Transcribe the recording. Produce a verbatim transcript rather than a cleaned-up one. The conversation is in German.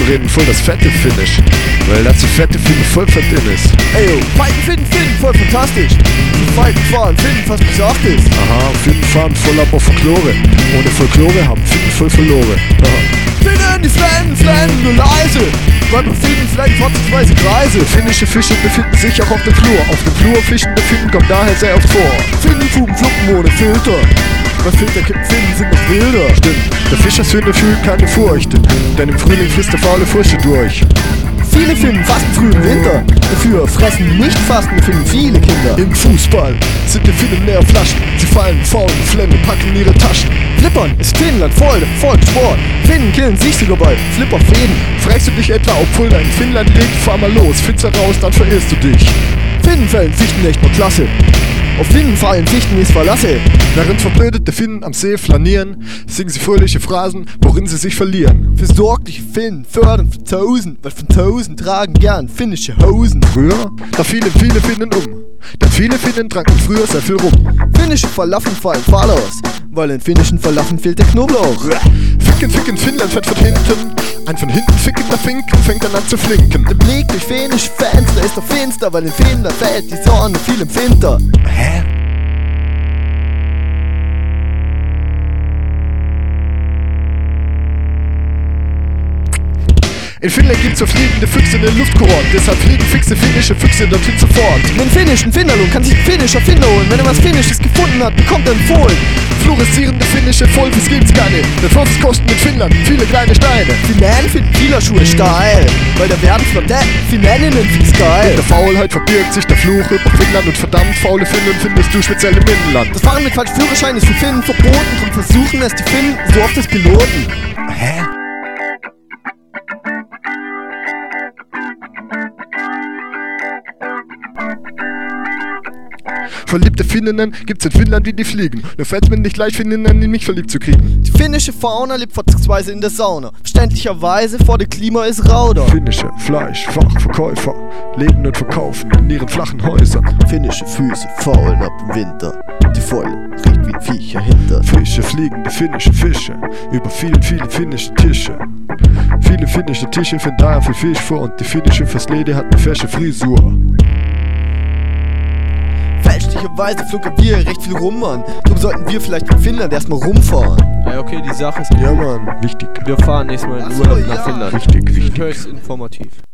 reden voll das fette Finish, weil dazu fette Finnen voll verdient ist. Ey yo, Fighten finden, finden, voll fantastisch. Fighten fahren, finden, fast besagt ist. Aha, Finnen fahren voll ab auf Folklore. Ohne Folklore haben Finnen voll verloren. Finnen, die flennen, flennen, nur leise. Weil bei Finnen flennen vorzugsweise Kreise. Finnische Fische befinden sich auch auf dem Flur. Auf dem Flur fischende Finnen kommen daher sehr oft vor. Finnen fugen Fluppen ohne Filter. Bei Filterkippen Finnen sind noch wilder. Stimmt, der Fischersöhne fühlt keine Furcht, denn im Frühling frisst der faule Frösche durch. Viele Finnen fasten früh im Winter. Dafür fressen nicht fastende Finnen viele Kinder. Im Fußball sind die Finnen mehr Flaschen. Sie fallen faul, Flemme, packen ihre Taschen. Flippern ist Finnland voll der Volkssport. Finnen killen sich sogar bei Flipperfäden. Fragst du dich etwa, ob Fulda in Finnland liegt? Fahr mal los, Fitzer raus, dann verirrst du dich. Finnen fällen Fichten echt mal klasse. Auf Finnen fallen Fichten ist verlasse. Während verblödete Finnen am See flanieren, singen sie fröhliche Phrasen, worin sie sich verlieren. Für sorgliche Finnen fördern Franzosen, weil Franzosen tragen gern finnische Hosen. Früher, da fielen viele Finnen um, denn viele Finnen tranken früher sehr viel rum. Finnische Falafeln fallen fahl aus, weil in finnischen Falafeln fehlt der Knoblauch. Ficken, ficken, Finnland fährt von hinten. Ein von hinten fickender Finken fängt dann an zu flinken. Der Blick durch finnische Fenster ist doch finster, weil in Finnland fällt die Sonne viel im Winter. Hä? In Finnland gibt's so fliegende Füchse in den Luftkurort, deshalb fliegen fixe finnische Füchse dorthin sofort. Den finnischen Finderlohn kann sich ein finnischer Finder holen. Wenn er was Finnisches gefunden hat, bekommt er empfohlen. Fluoreszierende finnische Vollfisch gibt's keine, denn Vollfisch kosten in Finnland viele kleine Steine. Finnen finden Fielerschuhe steil, weil da werden Flotte Finneninnen fix geil. In der Faulheit verbirgt sich der Fluch über Finnland und verdammt faule Finnen findest du speziell im Inland. Das Fahren mit falschem Führerschein ist für Finnen verboten, drum versuchen es die Finnen so oft als Piloten. Hä? Verliebte Finninnen gibt's in Finnland wie die Fliegen. Nur fällt's mir nicht leicht, Finninnen in mich verliebt zu kriegen. Die finnische Fauna lebt vorzugsweise in der Sauna. Verständlicherweise vor dem Klima ist Rauder. Finnische Fleischfachverkäufer leben und verkaufen in ihren flachen Häusern. Finnische Füße faulen ab im Winter. Die Fäule riecht wie ein Viecher hinter. Fische, fliegende finnische Fische über viele, viele finnische Tische. Viele finnische Tische finden daher viel Fisch vor und die finnische Fastlede hat eine fesche Frisur. Fälschlicherweise flunkern wir recht viel rum, Mann. Darum sollten wir vielleicht in Finnland erstmal rumfahren. Ja, okay, die Sache ist Ja, Mann, wichtig. Wir fahren nächstes Mal in Ach so, Urlaub nach ja. Finnland. Wichtig, wichtig. Höchst informativ.